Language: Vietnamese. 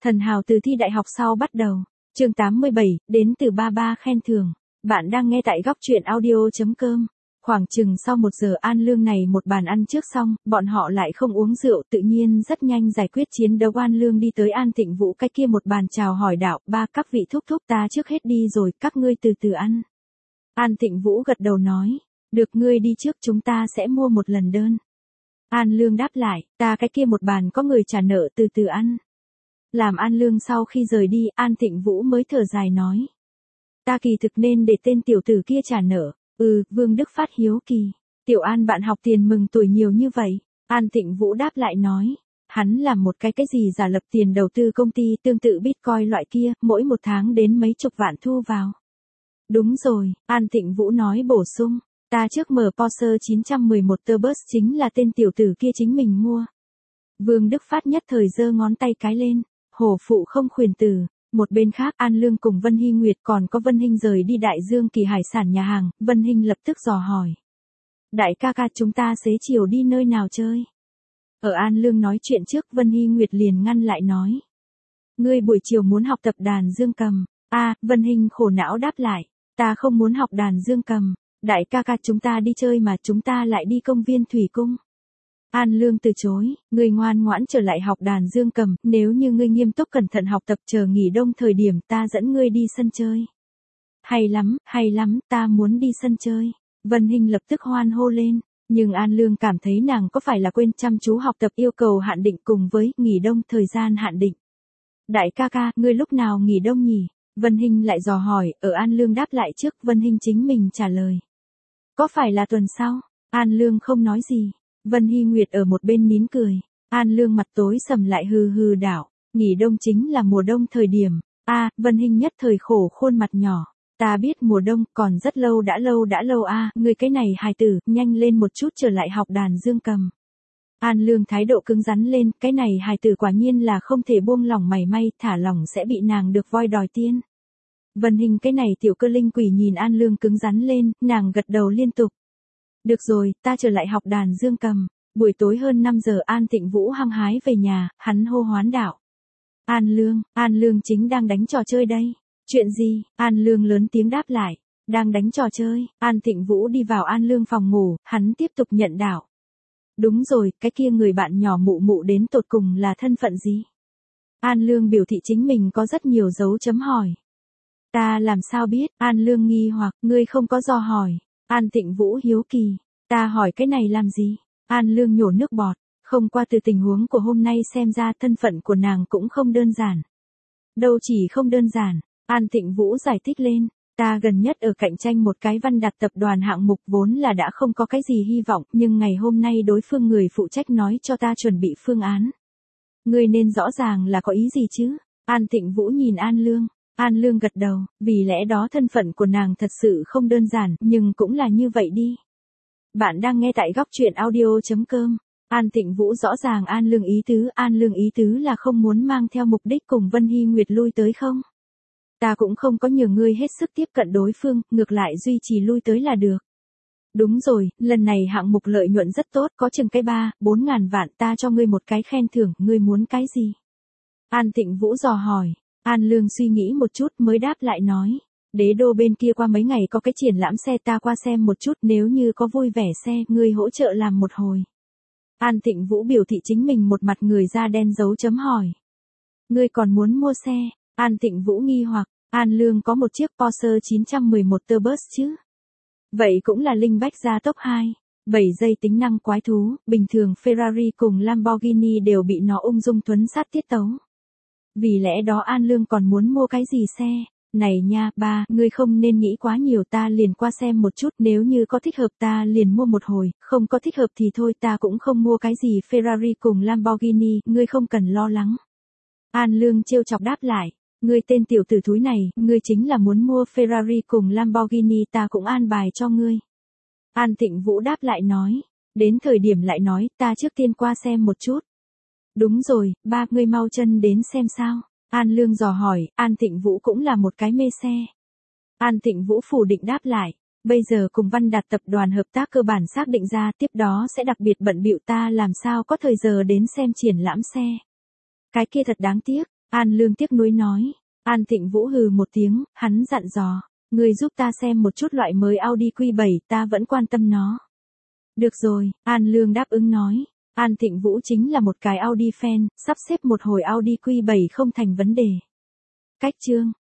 Thần hào từ thi đại học sau bắt đầu. Chương 87, đến từ ba ba khen thưởng. Bạn đang nghe tại góc truyện audio.com. Khoảng chừng sau 1 giờ An Lương này một bàn ăn trước xong, bọn họ lại không uống rượu, tự nhiên rất nhanh giải quyết chiến đấu. An Lương đi tới An Thịnh Vũ cái kia một bàn chào hỏi đạo, ba các vị thúc thúc ta trước hết đi rồi, các ngươi từ từ ăn. An Thịnh Vũ gật đầu nói, được ngươi đi trước chúng ta sẽ mua một lần đơn. An Lương đáp lại, ta cái kia một bàn có người trả nợ từ từ ăn. Làm An Lương sau khi rời đi, An Thịnh Vũ mới thở dài nói. Ta kỳ thực nên để tên tiểu tử kia trả nợ. Vương Đức Phát hiếu kỳ. Tiểu An bạn học tiền mừng tuổi nhiều như vậy. An Thịnh Vũ đáp lại nói. Hắn làm một cái gì giả lập tiền đầu tư công ty tương tự Bitcoin loại kia, mỗi một tháng đến mấy chục vạn thu vào. Đúng rồi, An Thịnh Vũ nói bổ sung. Ta trước mở Porsche 911 Turbus chính là tên tiểu tử kia chính mình mua. Vương Đức Phát nhất thời giơ ngón tay cái lên. Hổ phụ không khuyển tử. Một bên khác An Lương cùng Vân Hy Nguyệt còn có Vân Hinh rời đi Đại Dương Kỳ hải sản nhà hàng, Vân Hinh lập tức dò hỏi. Đại ca ca chúng ta xế chiều đi nơi nào chơi? Ở An Lương nói chuyện trước Vân Hy Nguyệt liền ngăn lại nói. Ngươi buổi chiều muốn học tập đàn dương cầm. Vân Hinh khổ não đáp lại. Ta không muốn học đàn dương cầm. Đại ca ca chúng ta đi chơi mà chúng ta lại đi công viên Thủy Cung. An Lương từ chối, ngươi ngoan ngoãn trở lại học đàn dương cầm, nếu như ngươi nghiêm túc cẩn thận học tập chờ nghỉ đông thời điểm ta dẫn ngươi đi sân chơi. Hay lắm, ta muốn đi sân chơi. Vân Hinh lập tức hoan hô lên, nhưng An Lương cảm thấy nàng có phải là quên chăm chú học tập yêu cầu hạn định cùng với nghỉ đông thời gian hạn định. Đại ca ca, ngươi lúc nào nghỉ đông nhỉ? Vân Hinh lại dò hỏi, ở An Lương đáp lại trước Vân Hinh chính mình trả lời. Có phải là tuần sau? An Lương không nói gì. Vân Hy Nguyệt ở một bên nín cười. An Lương mặt tối sầm lại hừ đảo. Nghỉ đông chính là mùa đông thời điểm. Vân Hinh nhất thời khổ khuôn mặt nhỏ. Ta biết mùa đông còn rất lâu đã lâu ngươi cái này hài tử, nhanh lên một chút trở lại học đàn dương cầm. An Lương thái độ cứng rắn lên, cái này hài tử quả nhiên là không thể buông lỏng mảy may, thả lỏng sẽ bị nàng được voi đòi tiên. Vân Hinh cái này tiểu cơ linh quỷ nhìn An Lương cứng rắn lên, nàng gật đầu liên tục. Được rồi, ta trở lại học đàn dương cầm. Buổi tối hơn 5 giờ An Thịnh Vũ hăng hái về nhà, hắn hô hoán đạo. An Lương chính đang đánh trò chơi đây. Chuyện gì? An Lương lớn tiếng đáp lại. Đang đánh trò chơi. An Thịnh Vũ đi vào An Lương phòng ngủ, hắn tiếp tục nhận đạo. Đúng rồi, cái kia người bạn nhỏ mụ mụ đến tột cùng là thân phận gì? An Lương biểu thị chính mình có rất nhiều dấu chấm hỏi. Ta làm sao biết? An Lương nghi hoặc, ngươi không có dò hỏi. An Thịnh Vũ hiếu kỳ, ta hỏi cái này làm gì? An Lương nhổ nước bọt, không qua từ tình huống của hôm nay xem ra thân phận của nàng cũng không đơn giản. Đâu chỉ không đơn giản, An Thịnh Vũ giải thích lên, ta gần nhất ở cạnh tranh một cái văn đạt tập đoàn hạng mục vốn là đã không có cái gì hy vọng, nhưng ngày hôm nay đối phương người phụ trách nói cho ta chuẩn bị phương án. Ngươi nên rõ ràng là có ý gì chứ? An Thịnh Vũ nhìn An Lương. An Lương gật đầu, vì lẽ đó thân phận của nàng thật sự không đơn giản, nhưng cũng là như vậy đi. Bạn đang nghe tại góc truyện audio.com. An Thịnh Vũ rõ ràng An Lương ý tứ là không muốn mang theo mục đích cùng Vân Hy Nguyệt lui tới không? Ta cũng không có nhờ ngươi hết sức tiếp cận đối phương, ngược lại duy trì lui tới là được. Đúng rồi, lần này hạng mục lợi nhuận rất tốt, có chừng cái 3-4 ngàn vạn, ta cho ngươi một cái khen thưởng, ngươi muốn cái gì? An Thịnh Vũ dò hỏi. An Lương suy nghĩ một chút mới đáp lại nói. Đế đô bên kia qua mấy ngày có cái triển lãm xe ta qua xem một chút, nếu như có vui vẻ xe, ngươi hỗ trợ làm một hồi. An Thịnh Vũ biểu thị chính mình một mặt người da đen dấu chấm hỏi. Ngươi còn muốn mua xe? An Thịnh Vũ nghi hoặc, An Lương có một chiếc Porsche 911 Turbus chứ? Vậy cũng là linh bách gia tốc 2. 7 giây tính năng quái thú, bình thường Ferrari cùng Lamborghini đều bị nó ung dung thuấn sát tiết tấu. Vì lẽ đó An Lương còn muốn mua cái gì xe? Này nha, ba, ngươi không nên nghĩ quá nhiều, ta liền qua xem một chút, nếu như có thích hợp ta liền mua một hồi, không có thích hợp thì thôi, ta cũng không mua cái gì Ferrari cùng Lamborghini, ngươi không cần lo lắng. An Lương trêu chọc đáp lại, ngươi tên tiểu tử thúi này, ngươi chính là muốn mua Ferrari cùng Lamborghini ta cũng an bài cho ngươi. An Thịnh Vũ đáp lại nói, đến thời điểm lại nói, ta trước tiên qua xem một chút. Đúng rồi, ba, ngươi mau chân đến xem sao? An Lương dò hỏi, An Thịnh Vũ cũng là một cái mê xe. An Thịnh Vũ phủ định đáp lại, bây giờ cùng Văn Đạt tập đoàn hợp tác cơ bản xác định ra, tiếp đó sẽ đặc biệt bận bịu, ta làm sao có thời giờ đến xem triển lãm xe. Cái kia thật đáng tiếc. An Lương tiếc nuối nói. An Thịnh Vũ hừ một tiếng, hắn dặn dò. Người giúp ta xem một chút loại mới Audi Q7, ta vẫn quan tâm nó. Được rồi, An Lương đáp ứng nói. An Thịnh Vũ chính là một cái Audi fan, sắp xếp một hồi Audi Q7 không thành vấn đề. Cách chương.